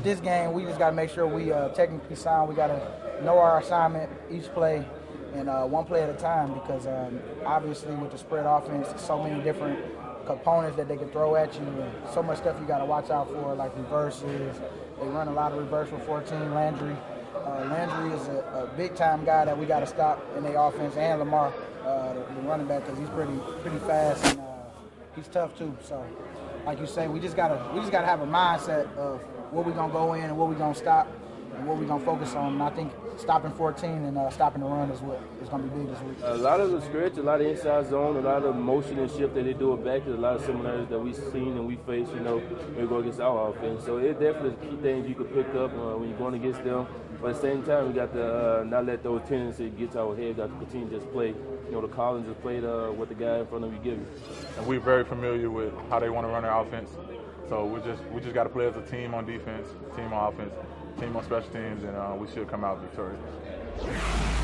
with this game, we just got to make sure we technically sound. We got to know our assignment each play, and one play at a time, because obviously with the spread offense, so many different components that they can throw at you, and so much stuff you got to watch out for, like reverses. They run a lot of reverse with 14. Landry is a big-time guy that we got to stop in their offense, and Lamar, the running back, because he's pretty fast, and he's tough too. So, like you say, we just gotta have a mindset of where we're gonna go in and where we're gonna stop and what we're gonna focus on. And I think stopping 14 and stopping the run is what is gonna be big this week. A lot of the stretch, a lot of inside zone, a lot of motion and shift that they do it back. There's a lot of similarities that we've seen and we face, when we go against our offense. So it definitely is key things you could pick up when you're going against them. But at the same time, we got to not let those tendencies get to our head. Got to continue to just play. The Collins just played what the guy in front of you give you. And we're very familiar with how they want to run their offense. So we just got to play as a team on defense, team on offense, team on special teams, and we should come out victorious.